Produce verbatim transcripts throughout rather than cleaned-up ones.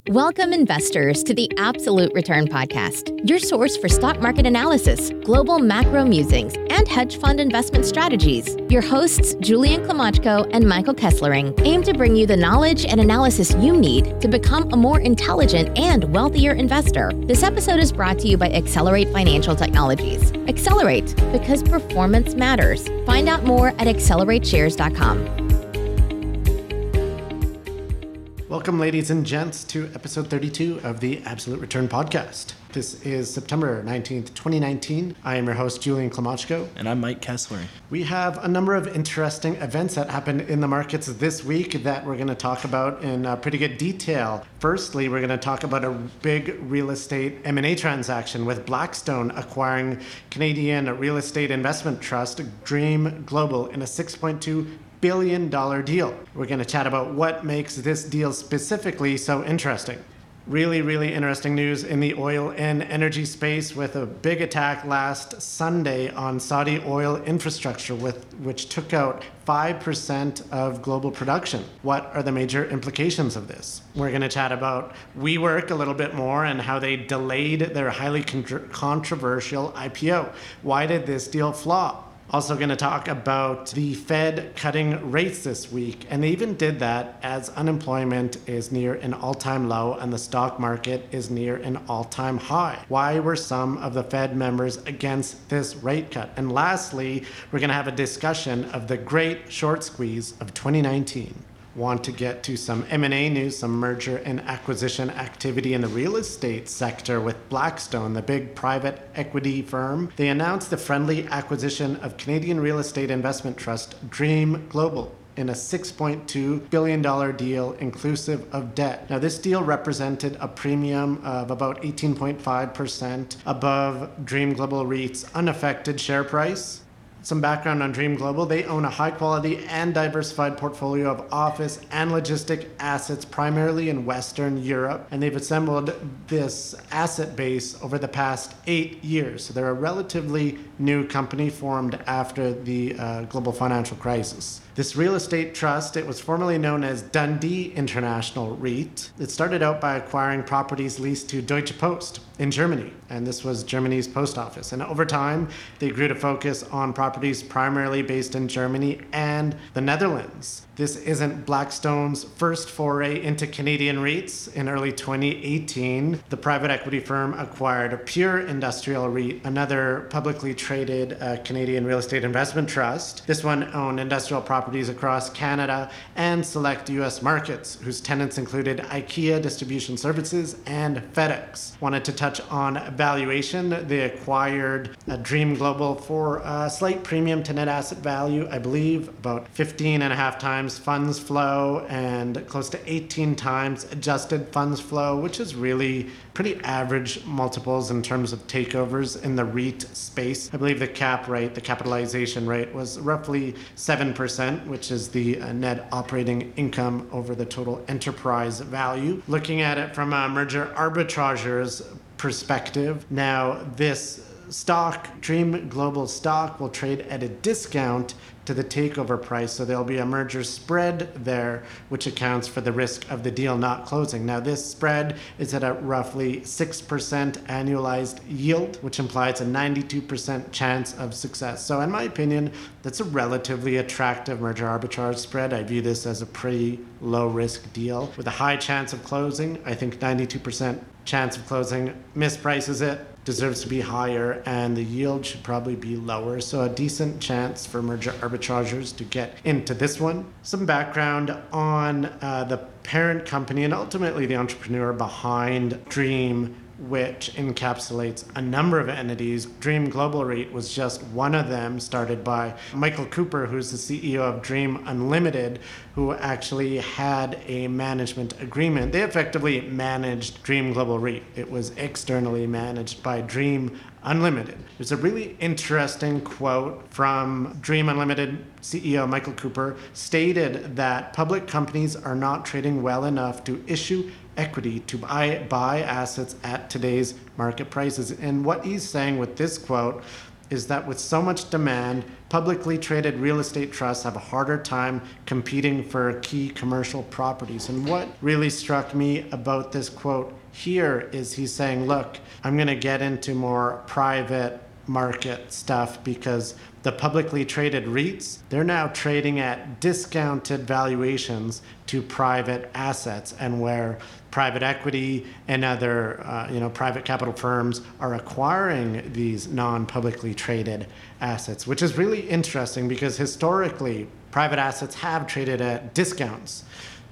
Welcome, investors, to the Absolute Return Podcast, your source for stock market analysis, global macro musings, and hedge fund investment strategies. Your hosts, Julian Klimachko and Michael Kesslering, aim to bring you the knowledge and analysis you need to become a more intelligent and wealthier investor. This episode is brought to you by Accelerate Financial Technologies. Accelerate, because performance matters. Find out more at accelerate shares dot com. Welcome, ladies and gents, to episode thirty-two of the Absolute Return Podcast. This is September nineteenth, twenty nineteen. I am your host, Julian Klimachko. And I'm Mike Kessler. We have a number of interesting events that happened in the markets this week that we're going to talk about in uh, pretty good detail. Firstly, we're going to talk about a big real estate M and A transaction with Blackstone acquiring Canadian real estate investment trust Dream Global in a six point two billion dollars deal. We're going to chat about what makes this deal specifically so interesting. Really, really interesting news in the oil and energy space with a big attack last Sunday on Saudi oil infrastructure, with which took out five percent of global production. What are the major implications of this? We're going to chat about WeWork a little bit more and how they delayed their highly con- controversial I P O. Why did this deal flop? Also going to talk about the Fed cutting rates this week, and they even did that as unemployment is near an all-time low and the stock market is near an all-time high. Why were some of the Fed members against this rate cut? And lastly, we're going to have a discussion of the great short squeeze of twenty nineteen. Want to get to some M and A news, some merger and acquisition activity in the real estate sector with Blackstone, the big private equity firm. They announced the friendly acquisition of Canadian real estate investment trust Dream Global in a six point two billion dollars deal inclusive of debt. Now, this deal represented a premium of about eighteen point five percent above Dream Global REIT's unaffected share price. Some background on Dream Global. They own a high-quality and diversified portfolio of office and logistic assets, primarily in Western Europe, and they've assembled this asset base over the past eight years. So they're a relatively new company formed after the uh, global financial crisis. This real estate trust, it was formerly known as Dundee International REIT. It started out by acquiring properties leased to Deutsche Post in Germany, and this was Germany's post office. And over time, they grew to focus on properties primarily based in Germany and the Netherlands. This isn't Blackstone's first foray into Canadian REITs. In early twenty eighteen, the private equity firm acquired a Pure Industrial REIT, another publicly traded uh, Canadian real estate investment trust. This one owned industrial properties across Canada and select U S markets, whose tenants included IKEA Distribution Services and FedEx. Wanted to touch on valuation. They acquired a Dream Global for a slight premium to net asset value, I believe about fifteen and a half times funds flow and close to eighteen times adjusted funds flow, which is really pretty average multiples in terms of takeovers in the REIT space. I believe the cap rate, the capitalization rate, was roughly seven percent, which is the uh, net operating income over the total enterprise value. Looking at it from a merger arbitrager's perspective, now this stock, Dream Global stock, will trade at a discount to the takeover price. So there'll be a merger spread there, which accounts for the risk of the deal not closing. Now, this spread is at a roughly six percent annualized yield, which implies a ninety-two percent chance of success. So in my opinion, that's a relatively attractive merger arbitrage spread. I view this as a pretty low risk deal with a high chance of closing. I think ninety-two percent chance of closing misprices it, deserves to be higher, and the yield should probably be lower. So a decent chance for merger arbitragers to get into this one. Some background on uh, the parent company and ultimately the entrepreneur behind Dream, which encapsulates a number of entities. Dream Global REIT was just one of them, started by Michael Cooper, who's the C E O of Dream Unlimited, who actually had a management agreement. They effectively managed Dream Global REIT. It was externally managed by Dream Unlimited. There's a really interesting quote from Dream Unlimited C E O Michael Cooper, stated that public companies are not trading well enough to issue equity to buy, buy assets at today's market prices. And what he's saying with this quote is that with so much demand, publicly traded real estate trusts have a harder time competing for key commercial properties. And what really struck me about this quote here is he's saying, look, I'm going to get into more private market stuff because the publicly traded REITs, they're now trading at discounted valuations to private assets, and where private equity and other uh, you know, private capital firms are acquiring these non-publicly traded assets, which is really interesting because historically, private assets have traded at discounts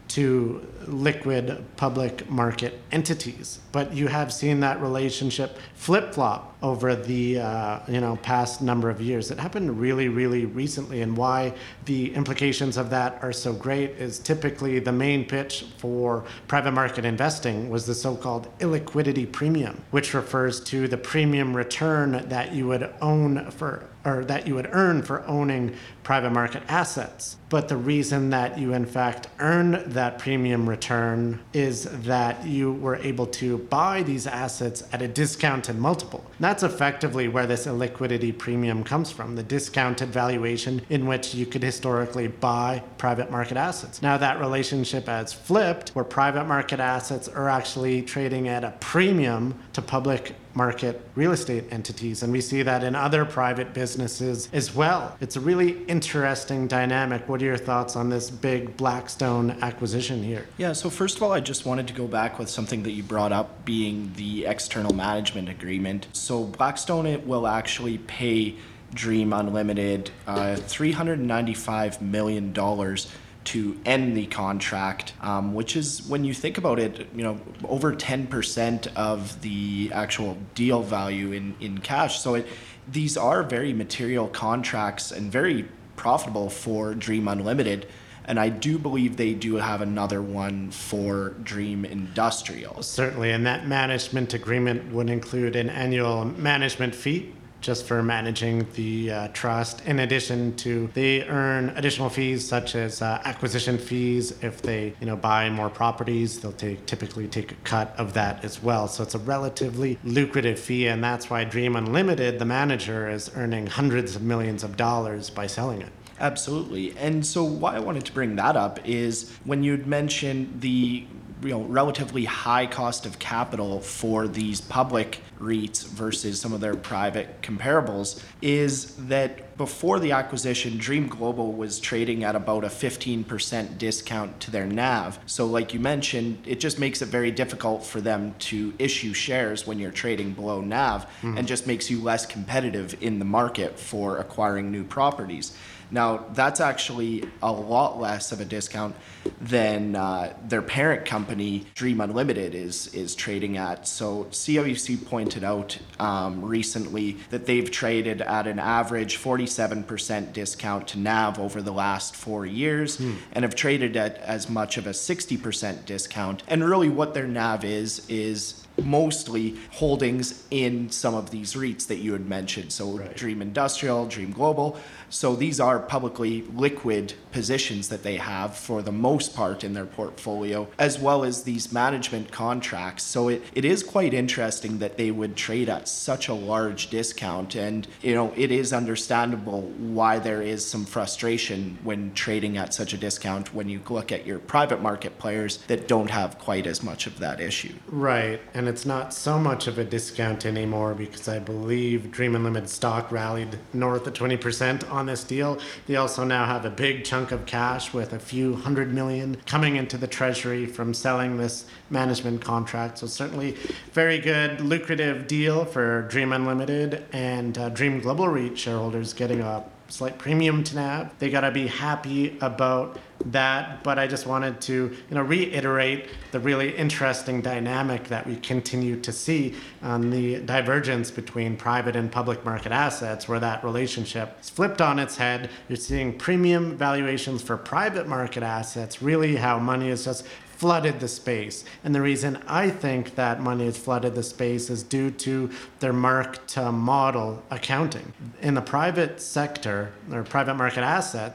to liquid public market entities. But you have seen that relationship flip-flop over the uh, you know past number of years. It happened really, really recently, and why the implications of that are so great is typically the main pitch for private market investing was the so-called illiquidity premium, which refers to the premium return that you would own for or that you would earn for owning private market assets. But the reason that you in fact earn that premium return is that you were able to buy these assets at a discounted multiple. And that's effectively where this illiquidity premium comes from, the discounted valuation in which you could historically buy private market assets. Now that relationship has flipped, where private market assets are actually trading at a premium to public market real estate entities, and we see that in other private businesses as well. It's a really interesting dynamic. What are your thoughts on this big Blackstone acquisition here? Yeah, so first of all, I just wanted to go back with something that you brought up, being the external management agreement. So Blackstone, it will actually pay Dream Unlimited uh, three hundred ninety-five million dollars to end the contract, um, which is, when you think about it, you know, over ten percent of the actual deal value in, in cash. So it, these are very material contracts and very profitable for Dream Unlimited. And I do believe they do have another one for Dream Industrial. Certainly, and that management agreement would include an annual management fee just for managing the uh, trust. In addition to, they earn additional fees such as uh, acquisition fees. If they, you know, buy more properties, they'll take typically take a cut of that as well. So it's a relatively lucrative fee, and that's why Dream Unlimited, the manager, is earning hundreds of millions of dollars by selling it. Absolutely. And so why I wanted to bring that up is when you'd mentioned the you know, relatively high cost of capital for these public REITs versus some of their private comparables, is that before the acquisition, Dream Global was trading at about a fifteen percent discount to their N A V. So like you mentioned, it just makes it very difficult for them to issue shares when you're trading below N A V, mm-hmm. and just makes you less competitive in the market for acquiring new properties. Now, that's actually a lot less of a discount than uh, their parent company, Dream Unlimited, is is trading at. So C I B C pointed out um, recently that they've traded at an average forty-seven percent discount to N A V over the last four years, hmm. and have traded at as much of a sixty percent discount. And really what their N A V is, is mostly holdings in some of these REITs that you had mentioned. So right. Dream Industrial, Dream Global. So these are publicly liquid positions that they have for the most part in their portfolio, as well as these management contracts. So it, it is quite interesting that they would trade at such a large discount. And, you know, it is understandable why there is some frustration when trading at such a discount when you look at your private market players that don't have quite as much of that issue. Right. And it's not so much of a discount anymore because I believe Dream Unlimited stock rallied north of twenty percent on this deal. They also now have a big chunk of cash with a few hundred million coming into the treasury from selling this management contract. So certainly very good, lucrative deal for Dream Unlimited, and uh, Dream Global REIT shareholders getting a slight premium to N A V. They got to be happy about that, but I just wanted to, you know, reiterate the really interesting dynamic that we continue to see on the divergence between private and public market assets, where that relationship is flipped on its head. You're seeing premium valuations for private market assets, really how money is just flooded the space. And the reason I think that money has flooded the space is due to their mark-to-model accounting. In the private sector, or private market assets,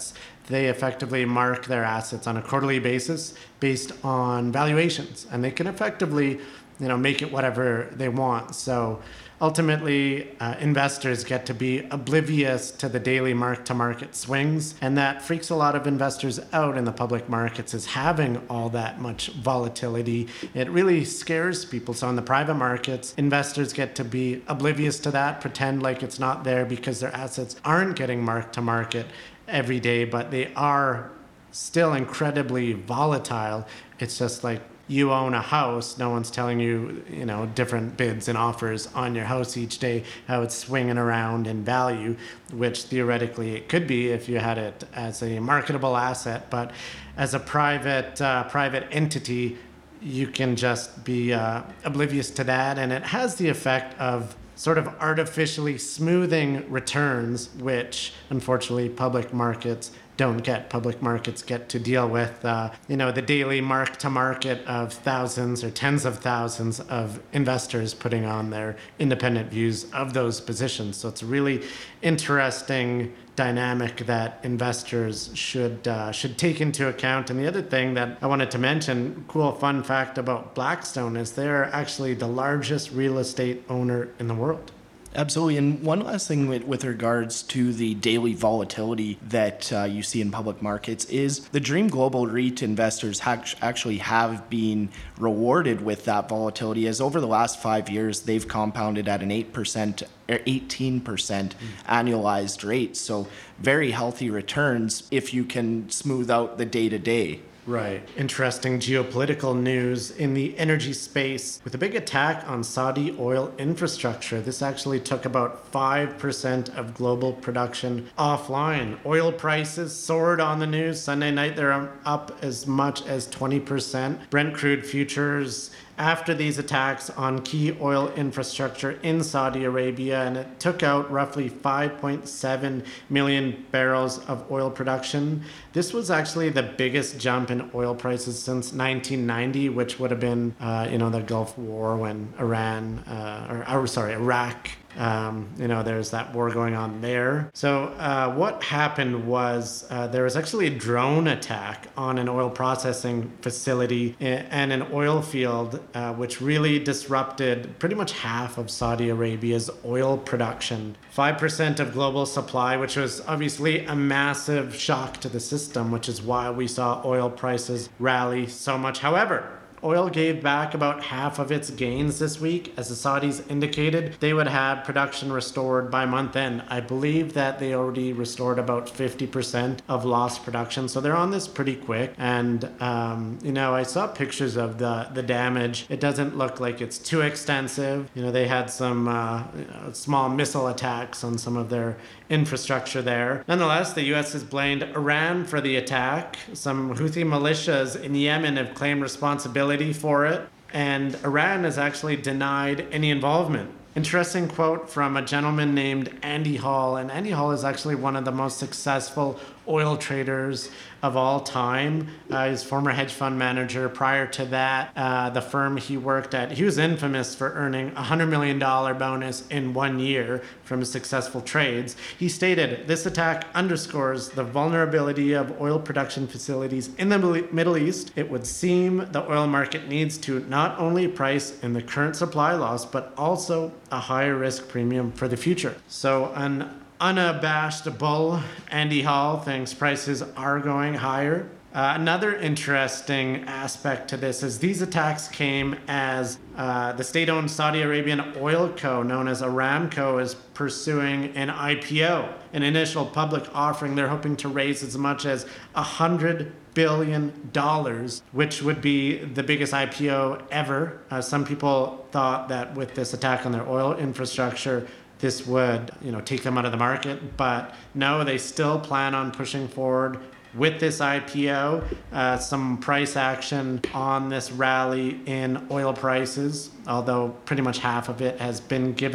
they effectively mark their assets on a quarterly basis based on valuations, and they can effectively, you know, make it whatever they want. So ultimately, uh, investors get to be oblivious to the daily mark-to-market swings, and that freaks a lot of investors out in the public markets, is having all that much volatility. It really scares people. So in the private markets, investors get to be oblivious to that, pretend like it's not there because their assets aren't getting mark-to-market every day, but they are still incredibly volatile. It's just like you own a house, no one's telling you, you know, different bids and offers on your house each day, how it's swinging around in value, which theoretically it could be if you had it as a marketable asset. But as a private uh, private entity, you can just be uh, oblivious to that. And it has the effect of sort of artificially smoothing returns, which unfortunately public markets don't get. Public markets get to deal with, uh, you know, the daily mark to market of thousands or tens of thousands of investors putting on their independent views of those positions. So it's a really interesting dynamic that investors should uh, should take into account. And the other thing that I wanted to mention, cool fun fact about Blackstone, is they're actually the largest real estate owner in the world. Absolutely. And one last thing with, with regards to the daily volatility that uh, you see in public markets is the Dream Global REIT investors ha- actually have been rewarded with that volatility, as over the last five years, they've compounded at an eight percent or eighteen percent annualized rate. So very healthy returns if you can smooth out the day-to-day. Right. Interesting geopolitical news in the energy space with a big attack on Saudi oil infrastructure. This actually took about five percent of global production offline. Oil prices soared on the news. Sunday night, they're up as much as twenty percent. Brent crude futures after these attacks on key oil infrastructure in Saudi Arabia, and it took out roughly five point seven million barrels of oil production. This was actually the biggest jump in oil prices since nineteen ninety, which would have been, uh, you know, the Gulf War when Iran, uh, or, or sorry, Iraq, Um, you know, there's that war going on there. So uh, what happened was uh, there was actually a drone attack on an oil processing facility and an oil field, uh, which really disrupted pretty much half of Saudi Arabia's oil production. five percent of global supply, which was obviously a massive shock to the system, which is why we saw oil prices rally so much. However, oil gave back about half of its gains this week. As the Saudis indicated, they would have production restored by month end. I believe that they already restored about fifty percent of lost production. So they're on this pretty quick. And, um, you know, I saw pictures of the, the damage. It doesn't look like it's too extensive. You know, they had some uh, you know, small missile attacks on some of their infrastructure there. Nonetheless, the U S has blamed Iran for the attack. Some Houthi militias in Yemen have claimed responsibility for it, and Iran has actually denied any involvement. Interesting quote from a gentleman named Andy Hall, and Andy Hall is actually one of the most successful oil traders of all time. Uh, he's former hedge fund manager. Prior to that, uh, the firm he worked at, he was infamous for earning a one hundred million dollars bonus in one year from his successful trades. He stated, "This attack underscores the vulnerability of oil production facilities in the Middle East. It would seem the oil market needs to not only price in the current supply loss, but also a higher risk premium for the future." So an unabashed bull, Andy Hall, thinks prices are going higher. Uh, another interesting aspect to this is these attacks came as uh, the state-owned Saudi Arabian oil co, known as Aramco, is pursuing an I P O, an initial public offering. They're hoping to raise as much as one hundred billion dollars, which would be the biggest I P O ever. Uh, some people thought that with this attack on their oil infrastructure, this would, you know, take them out of the market, but no, they still plan on pushing forward with this I P O. Uh, some price action on this rally in oil prices, although pretty much half of it has been given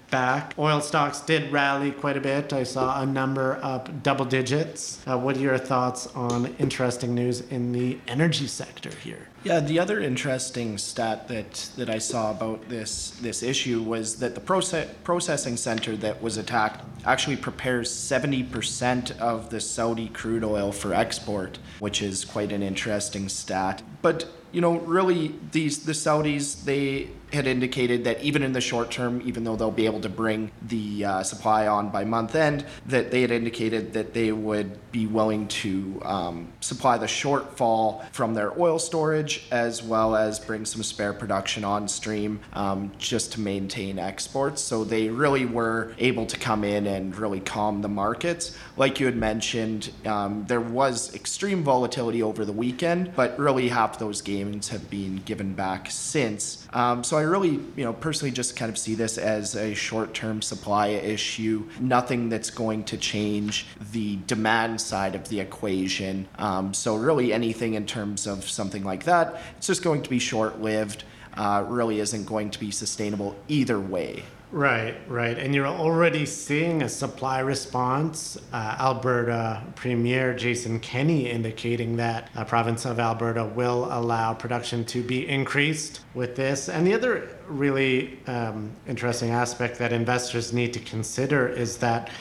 back. Oil stocks did rally quite a bit. I saw a number up double digits. Uh, what are your thoughts on interesting news in the energy sector here? Yeah, the other interesting stat that, that I saw about this this issue was that the process, processing center that was attacked actually prepares seventy percent of the Saudi crude oil for export, which is quite an interesting stat. But, you know, really, these the Saudis, they had indicated that even in the short term, even though they'll be able to bring the uh, supply on by month end, that they had indicated that they would be willing to um, supply the shortfall from their oil storage, as well as bring some spare production on stream um, just to maintain exports. So they really were able to come in and really calm the markets. Like you had mentioned, um, there was extreme volatility over the weekend, but really half those gains have been given back since. Um, so I really, you know, personally just kind of see this as a short-term supply issue, nothing that's going to change the demand side of the equation. Um, so really anything in terms of something like that, it's just going to be short-lived, uh, really isn't going to be sustainable either way. Right, right. And you're already seeing a supply response. Uh, Alberta Premier Jason Kenney indicating that the province of Alberta will allow production to be increased with this. And the other really um, interesting aspect that investors need to consider is that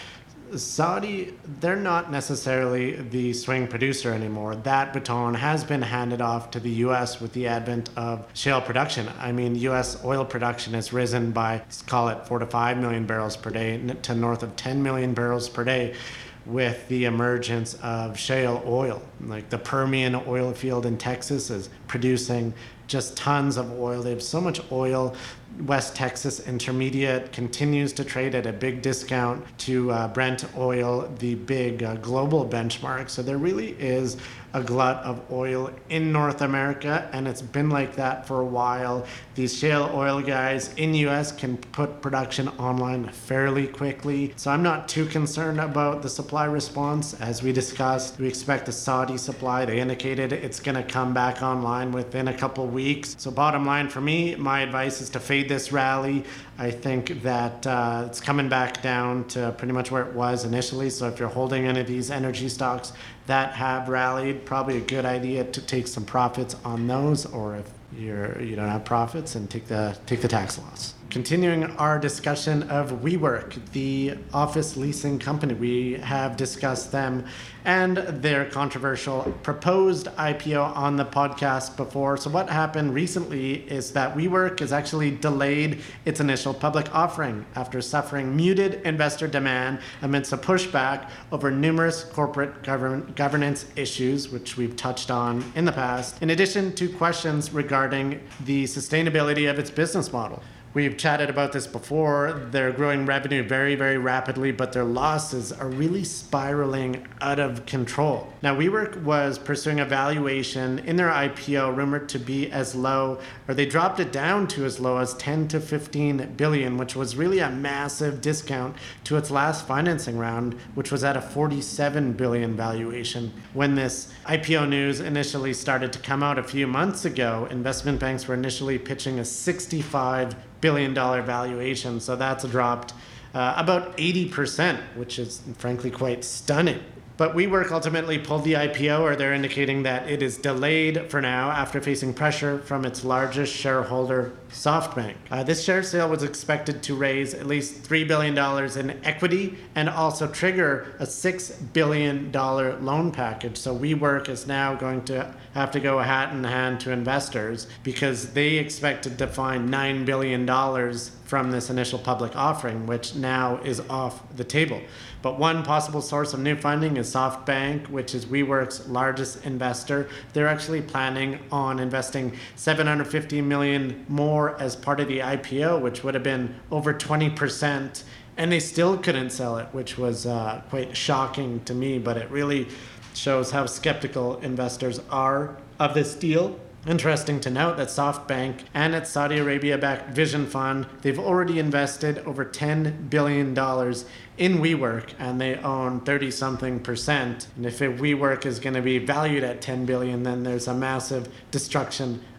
Saudi, they're not necessarily the swing producer anymore. That baton has been handed off to the U S with the advent of shale production. I mean, U S oil production has risen by, let's call it four to five million barrels per day to north of ten million barrels per day with the emergence of shale oil. Like the Permian oil field in Texas is producing just tons of oil. They have so much oil. West Texas Intermediate continues to trade at a big discount to uh, Brent oil, the big uh, global benchmark. So there really is a glut of oil in North America, and it's been like that for a while. These shale oil guys in U S can put production online fairly quickly. So I'm not too concerned about the supply response. As we discussed, we expect the Saudi supply. They indicated it's going to come back online within a couple weeks. So bottom line for me, my advice is to fade this rally. I think that uh, it's coming back down to pretty much where it was initially. So if you're holding any of these energy stocks that have rallied, probably a good idea to take some profits on those, or if you're you don't have profits, and take the take the tax loss. Continuing our discussion of WeWork, the office leasing company. We have discussed them and their controversial proposed I P O on the podcast before. So what happened recently is that WeWork has actually delayed its initial public offering after suffering muted investor demand amidst a pushback over numerous corporate govern- governance issues, which we've touched on in the past, in addition to questions regarding the sustainability of its business model. We've chatted about this before. They're growing revenue very, very rapidly, but their losses are really spiraling out of control. Now, WeWork was pursuing a valuation in their I P O rumored to be as low, or they dropped it down to as low as ten to fifteen billion, which was really a massive discount to its last financing round, which was at a forty-seven billion valuation. When this I P O news initially started to come out a few months ago, investment banks were initially pitching a sixty-five billion dollar valuation. So that's dropped uh, about eighty percent, which is frankly quite stunning. But WeWork ultimately pulled the I P O, or they're indicating that it is delayed for now after facing pressure from its largest shareholder, SoftBank. Uh, this share sale was expected to raise at least three billion dollars in equity and also trigger a six billion dollars loan package. So WeWork is now going to have to go hat in hand to investors because they expected to find nine billion dollars from this initial public offering, which now is off the table. But one possible source of new funding is SoftBank, which is WeWork's largest investor. They're actually planning on investing seven hundred fifty million dollars more as part of the I P O, which would have been over twenty percent, and they still couldn't sell it, which was uh, quite shocking to me, but it really shows how skeptical investors are of this deal. Interesting to note that SoftBank and its Saudi Arabia-backed Vision Fund, they've already invested over ten billion dollars in WeWork, and they own thirty-something percent. And if it, WeWork is going to be valued at ten billion dollars, then there's a massive destruction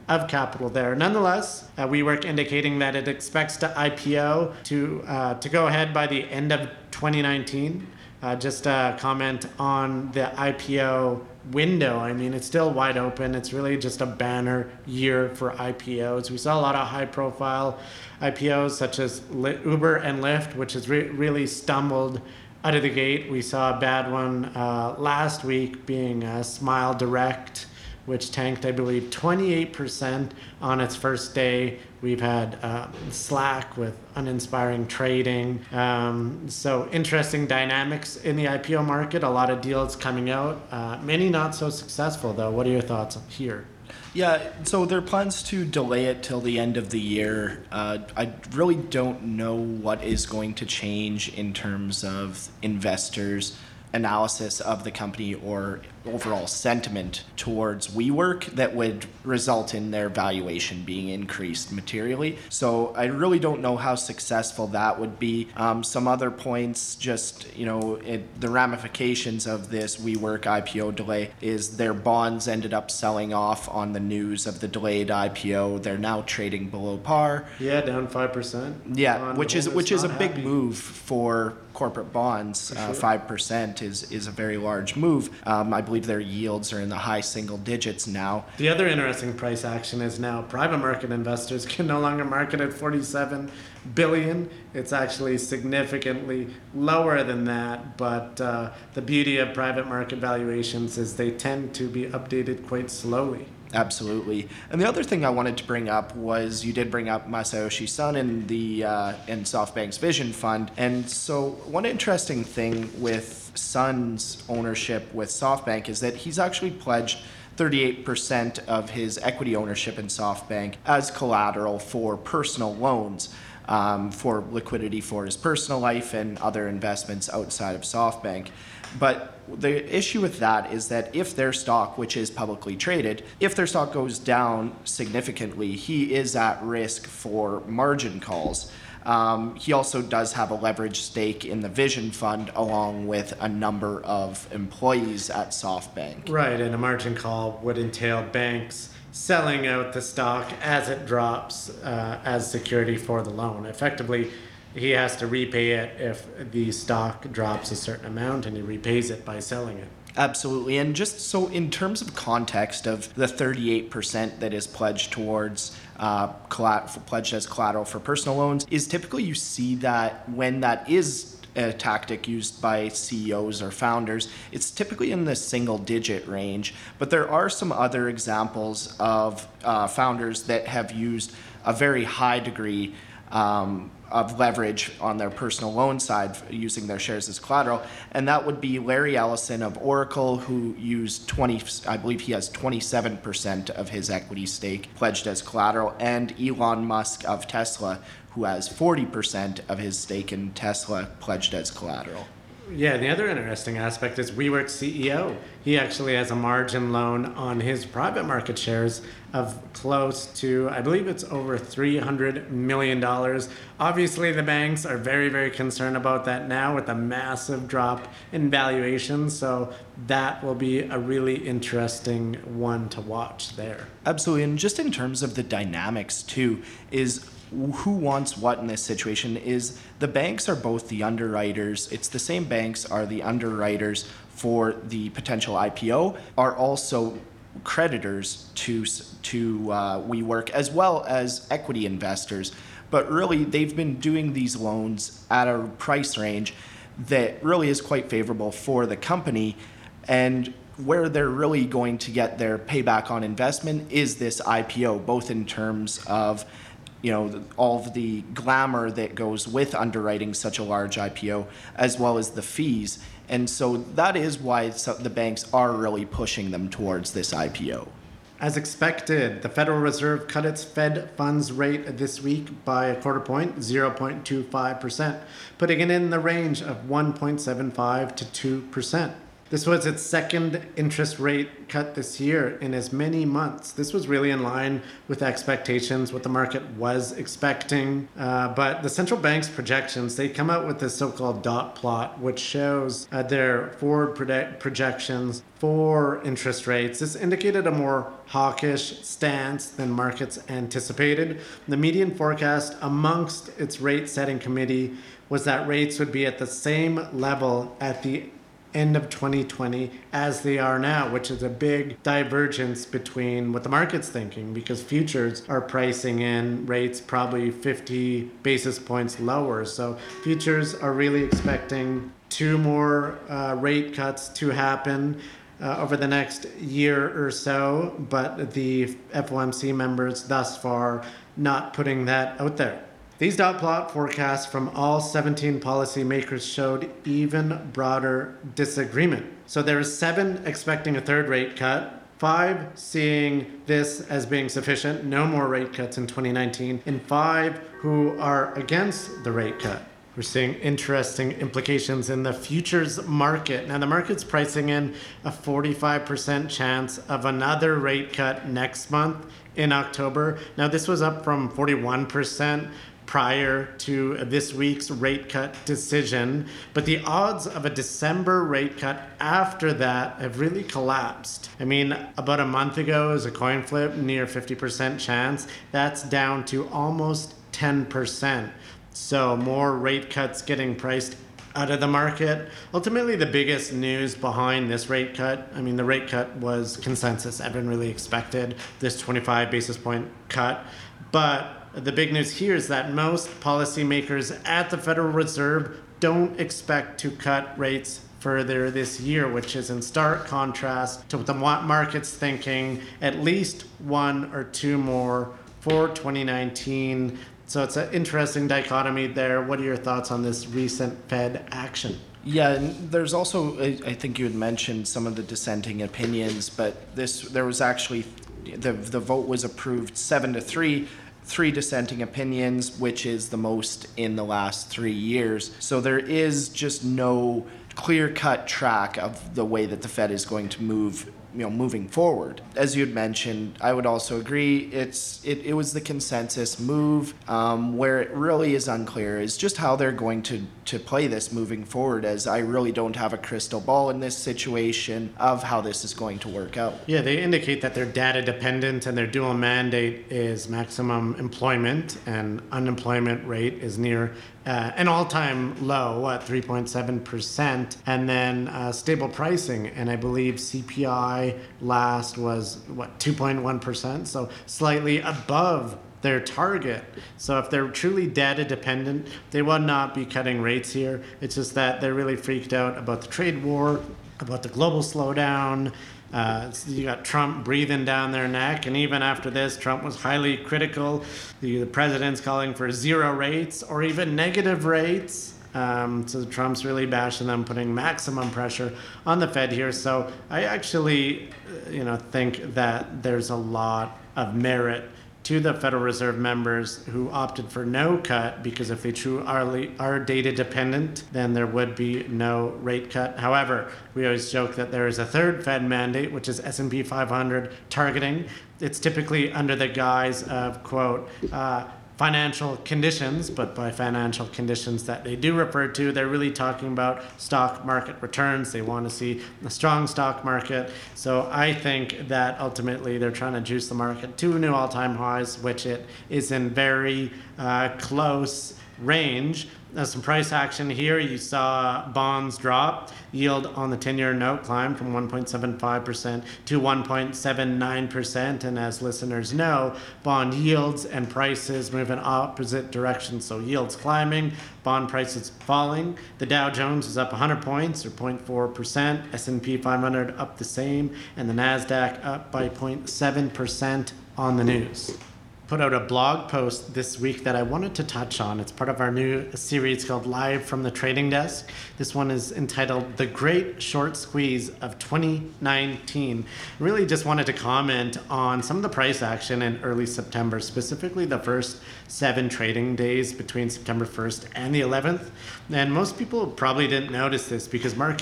of capital there. Nonetheless, uh, WeWork indicating that it expects to I P O to uh, to go ahead by the end of twenty nineteen. Uh, just a comment on the I P O window. I mean, it's still wide open. It's really just a banner year for I P Os. We saw a lot of high-profile I P Os such as Uber and Lyft, which has re- really stumbled out of the gate. We saw a bad one uh, last week being uh, Smile Direct, which tanked, I believe, twenty-eight percent on its first day. We've had uh, Slack with uninspiring trading. Um, so interesting dynamics in the I P O market. A lot of deals coming out. Uh, many not so successful, though. What are your thoughts here? Yeah, so there are plans to delay it till the end of the year. Uh, I really don't know what is going to change in terms of investors' analysis of the company or overall sentiment towards WeWork that would result in their valuation being increased materially. So I really don't know how successful that would be. Um, some other points, just, you know, it, the ramifications of this WeWork I P O delay is their bonds ended up selling off on the news of the delayed I P O. They're now trading below par. Yeah, down five percent. Yeah, which is which is a big happy. move for corporate bonds. Uh, sure. five percent is, is a very large move. Um, I believe their yields are in the high single digits now. The other interesting price action is now private market investors can no longer market at forty-seven billion dollars. It's actually significantly lower than that, but uh, the beauty of private market valuations is they tend to be updated quite slowly. Absolutely. And the other thing I wanted to bring up was you did bring up Masayoshi Son in the uh, in SoftBank's Vision Fund. And so one interesting thing with Son's ownership with SoftBank is that he's actually pledged thirty-eight percent of his equity ownership in SoftBank as collateral for personal loans. Um, for liquidity for his personal life and other investments outside of SoftBank. But the issue with that is that if their stock, which is publicly traded, if their stock goes down significantly, he is at risk for margin calls. Um, he also does have a leveraged stake in the Vision Fund along with a number of employees at SoftBank. Right, and a margin call would entail banks selling out the stock as it drops uh, as security for the loan. Effectively, he has to repay it if the stock drops a certain amount, and he repays it by selling it. Absolutely. And just so in terms of context of the thirty-eight percent that is pledged towards uh, collat- pledged as collateral for personal loans, is typically you see that when that is a tactic used by C E Os or founders, it's typically in the single digit range. But there are some other examples of uh, founders that have used a very high degree um, of leverage on their personal loan side using their shares as collateral. And that would be Larry Ellison of Oracle, who used twenty, I believe he has twenty-seven percent of his equity stake pledged as collateral, and Elon Musk of Tesla, who has forty percent of his stake in Tesla pledged as collateral. Yeah, the other interesting aspect is WeWork's C E O. He actually has a margin loan on his private market shares of close to, I believe it's over three hundred million dollars. Obviously, the banks are very, very concerned about that now with the massive drop in valuation. So that will be a really interesting one to watch there. Absolutely. And just in terms of the dynamics too, is who wants what in this situation is the banks are both the underwriters. It's the same banks are the underwriters for the potential I P O, are also creditors to to uh, WeWork, as well as equity investors. But really, they've been doing these loans at a price range that really is quite favorable for the company. And where they're really going to get their payback on investment is this I P O, both in terms of you know, all of the glamour that goes with underwriting such a large I P O, as well as the fees. And so that is why the banks are really pushing them towards this I P O. As expected, the Federal Reserve cut its Fed funds rate this week by a quarter point, zero point two five percent, putting it in the range of one point seven five to two percent. This was its second interest rate cut this year in as many months. This was really in line with expectations, what the market was expecting. Uh, but the central bank's projections, they come out with this so-called dot plot, which shows uh, their forward predict- projections for interest rates. This indicated a more hawkish stance than markets anticipated. The median forecast amongst its rate-setting committee was that rates would be at the same level at the end of twenty twenty as they are now, which is a big divergence between what the market's thinking, because futures are pricing in rates probably fifty basis points lower. So futures are really expecting two more uh, rate cuts to happen uh, over the next year or so, but the F O M C members thus far not putting that out there. These dot plot forecasts from all seventeen policymakers showed even broader disagreement. So there are seven expecting a third rate cut, five seeing this as being sufficient, no more rate cuts in twenty nineteen, and five who are against the rate cut. We're seeing interesting implications in the futures market. Now, the market's pricing in a forty-five percent chance of another rate cut next month in October. Now, this was up from forty-one percent prior to this week's rate cut decision, but the odds of a December rate cut after that have really collapsed. I mean, about a month ago it was a coin flip, near fifty percent chance. That's down to almost ten percent. So more rate cuts getting priced out of the market. Ultimately, the biggest news behind this rate cut, I mean, the rate cut was consensus. Everyone really expected this twenty-five basis point cut, but the big news here is that most policymakers at the Federal Reserve don't expect to cut rates further this year, which is in stark contrast to what the market's thinking, at least one or two more for twenty nineteen. So it's an interesting dichotomy there. What are your thoughts on this recent Fed action? Yeah, and there's also, I I think you had mentioned some of the dissenting opinions, but this there was actually, the the vote was approved seven to three. Three dissenting opinions, which is the most in the last three years. So there is just no clear-cut track of the way that the Fed is going to move, you know, moving forward. As you had mentioned, I would also agree. It's it, it was the consensus move. Um, where it really is unclear is just how they're going to to play this moving forward, as I really don't have a crystal ball in this situation of how this is going to work out. Yeah, they indicate that they're data dependent and their dual mandate is maximum employment, and unemployment rate is near uh, an all-time low at three point seven percent, and then uh, stable pricing. And I believe C P I last was, what, two point one percent, so slightly above their target. So if they're truly data dependent, they will not be cutting rates here. It's just that they're really freaked out about the trade war, about the global slowdown. Uh, you got Trump breathing down their neck, and even after this, Trump was highly critical. The, the president's calling for zero rates or even negative rates. Um, so Trump's really bashing them, putting maximum pressure on the Fed here. So I actually, you know, think that there's a lot of merit to the Federal Reserve members who opted for no cut, because if they truly are, are data dependent, then there would be no rate cut. However, we always joke that there is a third Fed mandate, which is S and P five hundred targeting. It's typically under the guise of, quote, uh, financial conditions, but by financial conditions that they do refer to, they're really talking about stock market returns. They want to see a strong stock market. So I think that ultimately they're trying to juice the market to new all-time highs, which it is in very uh, close range. There's some price action here. You saw bonds drop. Yield on the ten-year note climbed from one point seven five percent to one point seven nine percent. And as listeners know, bond yields and prices move in opposite directions. So yields climbing, bond prices falling. The Dow Jones is up one hundred points, or zero point four percent. S and P five hundred up the same. And the NASDAQ up by zero point seven percent on the news. Put out a blog post this week that I wanted to touch on. It's part of our new series called Live from the Trading Desk. This one is entitled The Great Short Squeeze of twenty nineteen. Really just wanted to comment on some of the price action in early September, specifically the first seven trading days between September first and the eleventh. And most people probably didn't notice this because markets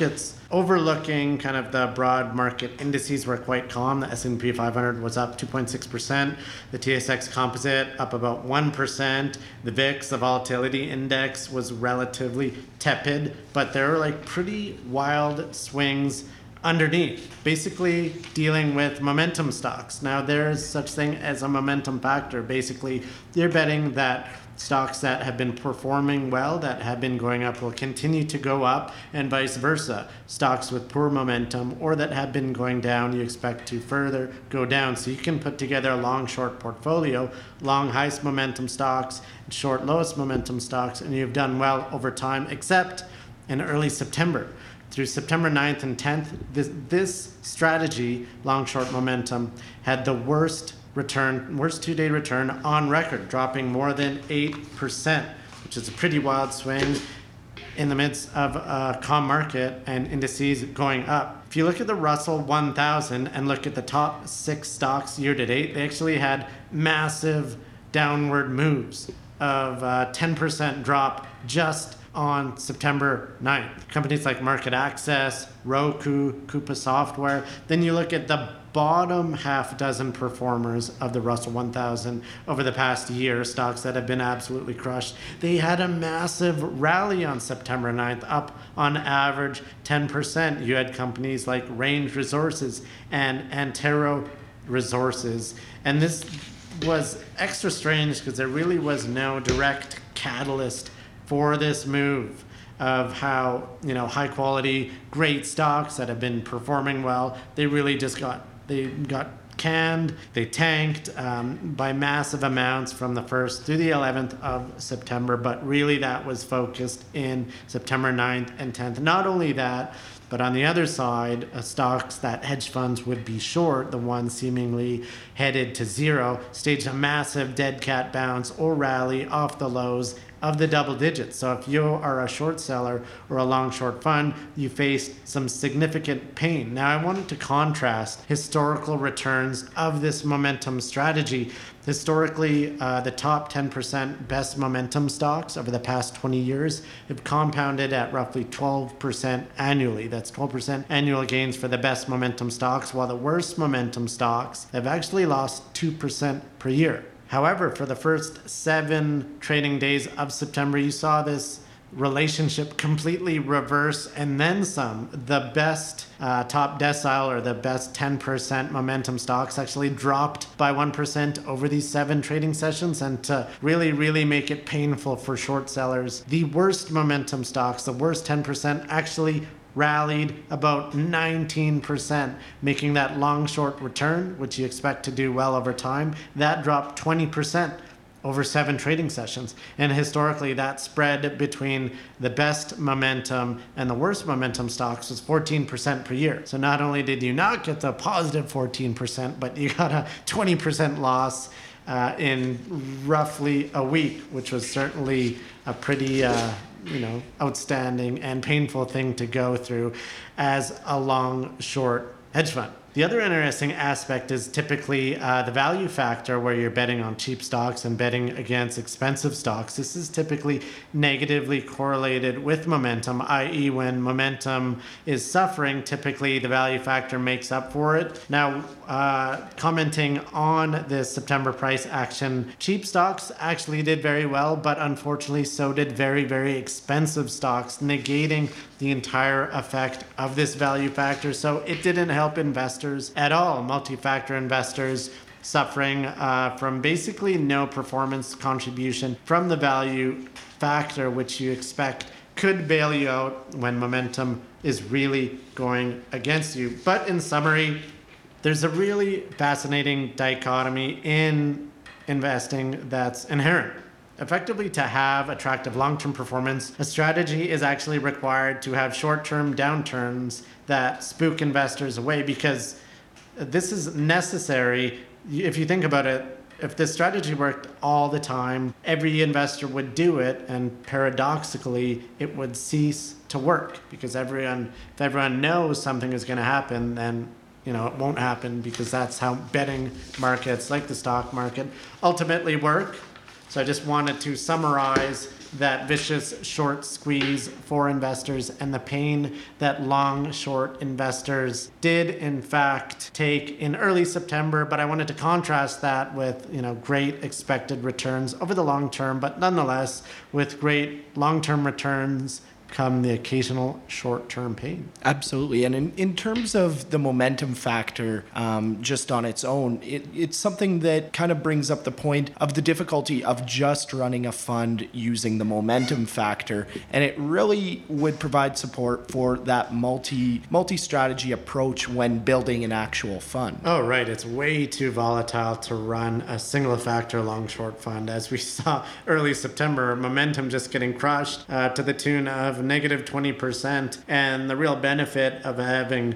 overlooking kind of the broad market indices were quite calm. The S and P five hundred was up two point six percent. The T S X Composite up about one percent. The V I X, the volatility index, was relatively tepid, but there were like pretty wild swings underneath, basically dealing with momentum stocks. Now, there's such thing as a momentum factor. Basically, you're betting that stocks that have been performing well, that have been going up, will continue to go up, and vice versa. Stocks with poor momentum or that have been going down, you expect to further go down. So you can put together a long-short portfolio, long highest momentum stocks, and short lowest momentum stocks, and you've done well over time, except in early September. Through September ninth and tenth, this, this strategy, long-short momentum, had the worst return, worst two-day return on record, dropping more than eight percent, which is a pretty wild swing in the midst of a calm market and indices going up. If you look at the Russell one thousand and look at the top six stocks year to date, they actually had massive downward moves of a ten percent drop just on September ninth. Companies like MarketAxess, Roku, Coupa Software. Then you look at the bottom half dozen performers of the Russell one thousand over the past year, stocks that have been absolutely crushed. They had a massive rally on September ninth, up on average ten percent. You had companies like Range Resources and Antero Resources. And this was extra strange because there really was no direct catalyst for this move of how, you know, high quality, great stocks that have been performing well, they really just got, they got canned, they tanked um, by massive amounts from the first through the eleventh of September, but really that was focused in September ninth and tenth. Not only that, but on the other side, uh, stocks that hedge funds would be short, the ones seemingly headed to zero, staged a massive dead cat bounce or rally off the lows of the double digits. So if you are a short seller or a long short fund, you faced some significant pain. Now, I wanted to contrast historical returns of this momentum strategy. Historically, uh, the top ten percent best momentum stocks over the past twenty years have compounded at roughly twelve percent annually. That's twelve percent annual gains for the best momentum stocks, while the worst momentum stocks have actually lost two percent per year. However, for the first seven trading days of September, you saw this relationship completely reverse and then some. The best uh, top decile or the best ten percent momentum stocks actually dropped by one percent over these seven trading sessions. And to really, really make it painful for short sellers, the worst momentum stocks, the worst ten percent, actually rallied about nineteen percent, making that long short return, which you expect to do well over time, that dropped twenty percent over seven trading sessions. And historically, that spread between the best momentum and the worst momentum stocks was fourteen percent per year. So not only did you not get the positive fourteen percent, but you got a twenty percent loss uh, in roughly a week, which was certainly a pretty uh, you know, outstanding and painful thing to go through as a long short hedge fund. The other interesting aspect is typically uh, the value factor, where you're betting on cheap stocks and betting against expensive stocks. This is typically negatively correlated with momentum, that is when momentum is suffering, typically the value factor makes up for it. Now, uh, commenting on this September price action, cheap stocks actually did very well, but unfortunately so did very, very expensive stocks, negating the entire effect of this value factor. So it didn't help investors at all. Multi-factor investors suffering uh, from basically no performance contribution from the value factor, which you expect could bail you out when momentum is really going against you. But in summary, there's a really fascinating dichotomy in investing that's inherent. Effectively, to have attractive long-term performance, a strategy is actually required to have short-term downturns that spook investors away, because this is necessary. If you think about it, if this strategy worked all the time, every investor would do it, and paradoxically, it would cease to work, because everyone, if everyone knows something is going to happen, then you know it won't happen, because that's how betting markets, like the stock market, ultimately work. So I just wanted to summarize that vicious short squeeze for investors and the pain that long short investors did in fact take in early September. But I wanted to contrast that with, you know, great expected returns over the long term, but nonetheless with great long-term returns come the occasional short-term pain. Absolutely. And in, in terms of the momentum factor, um, just on its own, it, it's something that kind of brings up the point of the difficulty of just running a fund using the momentum factor. And it really would provide support for that multi, multi-strategy approach when building an actual fund. Oh, right. It's way too volatile to run a single factor long-short fund. As we saw early September, momentum just getting crushed uh, to the tune of negative twenty percent, and the real benefit of having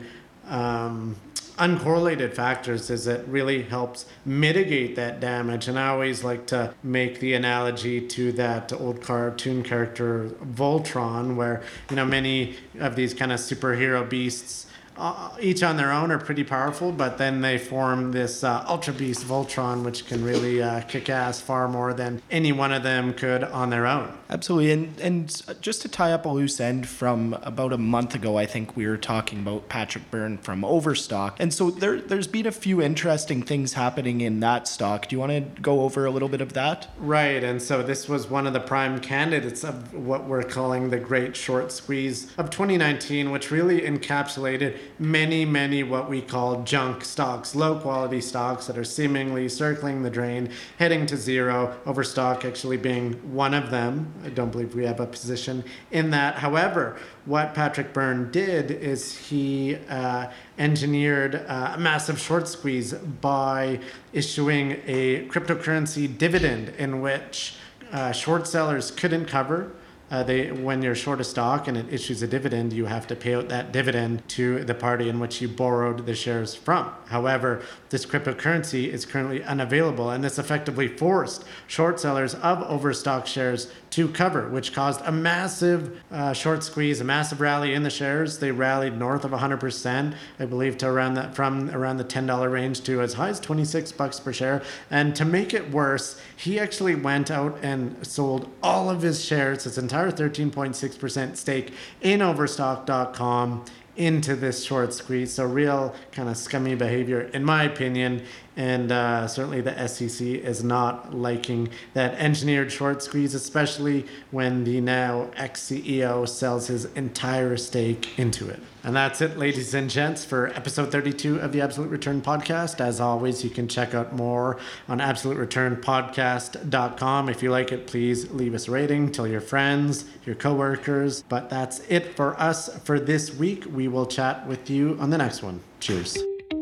um, uncorrelated factors is it really helps mitigate that damage. And I always like to make the analogy to that old cartoon character Voltron, where, you know, many of these kind of superhero beasts Uh, each on their own are pretty powerful, but then they form this uh, Ultra Beast Voltron, which can really uh, kick ass far more than any one of them could on their own. Absolutely. And and just to tie up a loose end from about a month ago, I think we were talking about Patrick Byrne from Overstock. And so there, there's been a few interesting things happening in that stock. Do you want to go over a little bit of that? Right. And so this was one of the prime candidates of what we're calling the Great Short Squeeze of twenty nineteen, which really encapsulated many, many what we call junk stocks, low quality stocks that are seemingly circling the drain, heading to zero, Overstock actually being one of them. I don't believe we have a position in that. However, what Patrick Byrne did is he uh, engineered uh, a massive short squeeze by issuing a cryptocurrency dividend in which uh, short sellers couldn't cover. Uh, they, when you're short a stock and it issues a dividend, you have to pay out that dividend to the party in which you borrowed the shares from. However, this cryptocurrency is currently unavailable, and this effectively forced short sellers of Overstock shares to cover, which caused a massive uh, short squeeze, a massive rally in the shares. They rallied north of one hundred percent, I believe, to around that from around the ten dollars range to as high as twenty-six bucks per share. And to make it worse, he actually went out and sold all of his shares, his entire thirteen point six percent stake in Overstock dot com, into this short squeeze. So real kind of scummy behavior, in my opinion. And uh, certainly the S E C is not liking that engineered short squeeze, especially when the now ex-C E O sells his entire stake into it. And that's it, ladies and gents, for episode thirty-two of the Absolute Return Podcast. As always, you can check out more on absolute return podcast dot com. If you like it, please leave us a rating, tell your friends, your coworkers. But that's it for us for this week. We will chat with you on the next one. Cheers.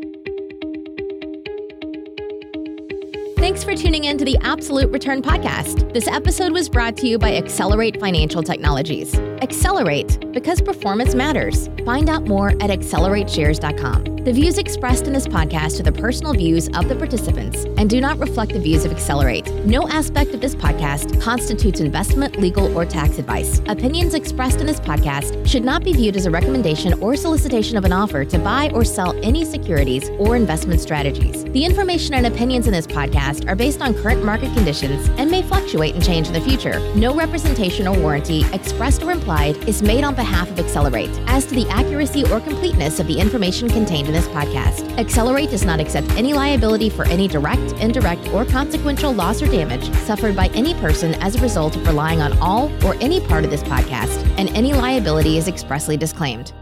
Thanks for tuning in to the Absolute Return Podcast. This episode was brought to you by Accelerate Financial Technologies. Accelerate, because performance matters. Find out more at accelerate shares dot com. The views expressed in this podcast are the personal views of the participants and do not reflect the views of Accelerate. No aspect of this podcast constitutes investment, legal, or tax advice. Opinions expressed in this podcast should not be viewed as a recommendation or solicitation of an offer to buy or sell any securities or investment strategies. The information and opinions in this podcast are based on current market conditions and may fluctuate and change in the future. No representation or warranty, expressed or implied, is made on behalf of Accelerate as to the accuracy or completeness of the information contained in this podcast. Accelerate does not accept any liability for any direct, indirect, or consequential loss or damage suffered by any person as a result of relying on all or any part of this podcast, and any liability is expressly disclaimed.